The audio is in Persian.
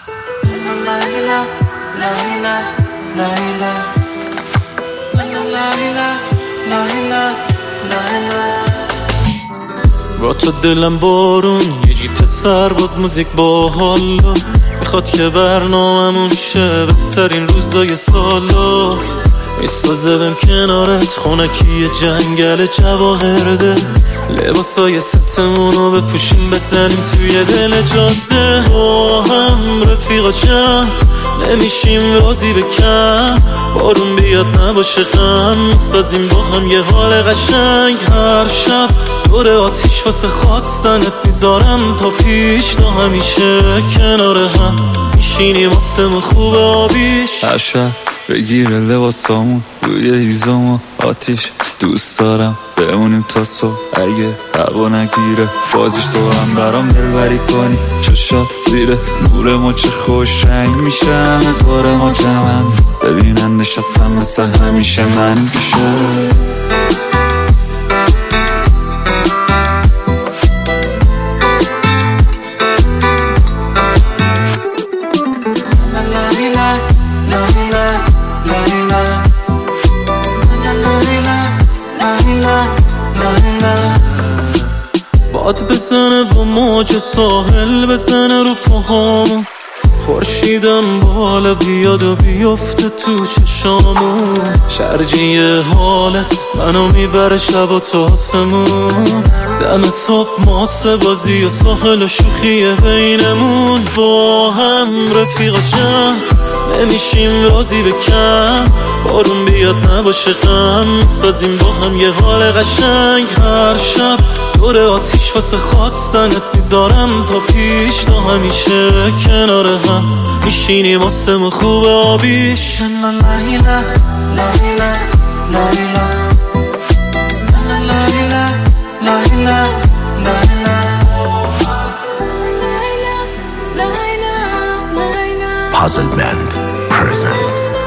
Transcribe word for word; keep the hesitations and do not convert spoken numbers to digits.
با تو دلم بارون یه جیپ سرباز موزیک با حالا میخواد که برنامه‌مون شه بهترین روزای سالا میسازه بهم کنارت خونکی جنگل جواهرده لباسای ستمونو بپوشیم بزنیم توی دل جاده با هم رفیقا چند نمیشیم راضی به کم بارون بیاد نباشه غم میسازیم با هم یه حال قشنگ هر شب دور آتیش واسه خواستنت میذارم تا پیش تا همیشه کنار هم میشینیم واسه ما خوب آبیش هر شب بگیره لباسامون روی هیزم و آتیش دوست دارم بمونیم تا صبح اگه هوا نگیره بازیش تو هم برام دلبری کنی چشات زیر نور ما چه خوش رنگ میشه همه دور ما جمعن ببینن نشستم مثل همیشه من پیشه باد بزنه و موج ساحل بزنه رو پاهامون خورشیدم بالا بیاد و بیفته تو چشامون شرجی حالت منو میبره شب و تا آسمون دم صبح ماسه بازی و ساحل و شوخی بینمون با هم رفیقا جمع نمیشیم راضی به کم بارون بیاد نباشه غم سازیم با هم یه حال قشنگ هر شب دور آتیش واسه خواستنت میذارم تا پیش تا همیشه کنار هم میشینیم واسه ما خوب آبیش لا لا لا لا Puzzle Band presents